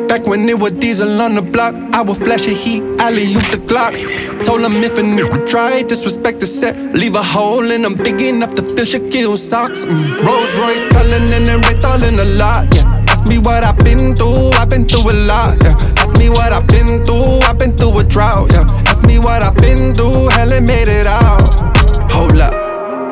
Back when it was diesel on the block, I would flash a heat, alley-oop the Glock. Told him if a nigga try, disrespect the set, leave a hole in them big enough to fill Shaquille socks. Rolls Royce, Cullinan and Ray all in a lot, yeah. Ask me what I've been through a lot, yeah. Ask me what I've been through a drought, yeah. Ask me what I've been through, hell it made it out. Hold up.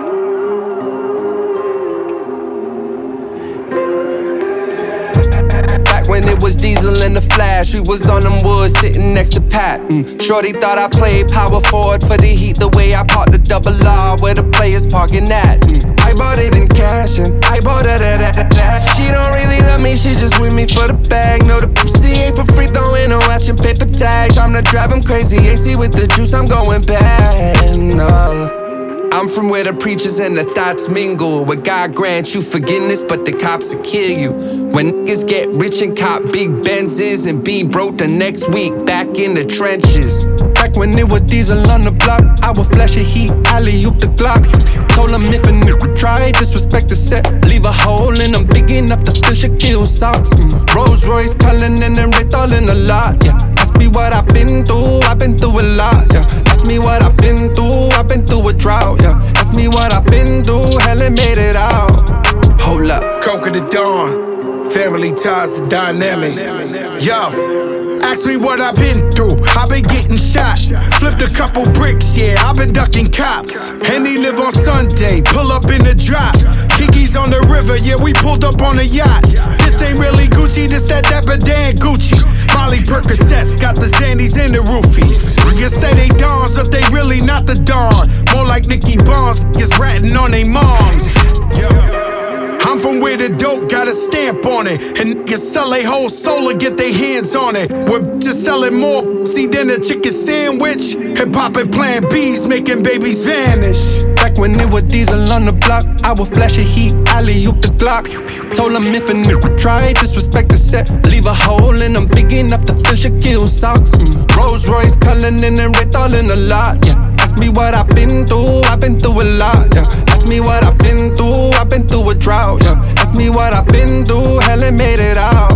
When it was Diesel in the Flash, we was on them woods sitting next to Pat. Shorty thought I played power forward for the Heat, the way I parked the double R where the players parking at. I bought it in cash and I bought it at. She don't really love me, she just with me for the bag. No, the pussy ain't for free, throwing no action paper tag. Time to drive him crazy, AC with the juice, I'm going bad. No. I'm from where the preachers and the thoughts mingle, where God grants you forgiveness, but the cops will kill you. When niggas get rich and cop big Benzes and be broke the next week, back in the trenches. Back when it was diesel on the block, I would flash a heat, alley-oop the Glock. Told him if a nigga try, disrespect the set, leave a hole in them big enough to fill Shaquille socks. Rolls Royce, Cullinan and Ray all in a lot, yeah. Ask me what I've been through a lot, yeah. Ask me what I've been through a drought, yeah. Ask me what I've been through, hell it made it out. Hold up. Coke of the dawn, family ties, the dynamic. Yo, ask me what I've been through, I've been getting shot. Flipped a couple bricks, yeah, I've been ducking cops. And he live on Sunday, pull up in the drop. Kiki's on the river, yeah, we pulled up on a yacht. This ain't really Gucci, this that Dapper Dan Gucci. Molly Percocets, got the Xannies and the roofies. You say they dons, but they really not the dawn. More like Nicky Barnes, niggas ratting on they moms. I'm from where the dope got a stamp on it, and niggas sell they whole soul to get their hands on it. We're just selling more pussy than a chicken sandwich. Hip hop and Plan B's making babies vanish. Back when it was diesel on the block, I would flash a heat, alley-oop the Glock. Told him if a nigga try, disrespect the set, leave a hole in them big enough to fill Shaquille socks. Rolls Royce, Cullinan and Ray all in a lot, yeah. Ask me what I've been through a lot, yeah. Ask me what I've been through a drought, yeah. Ask me what I've been through, hell it made it out.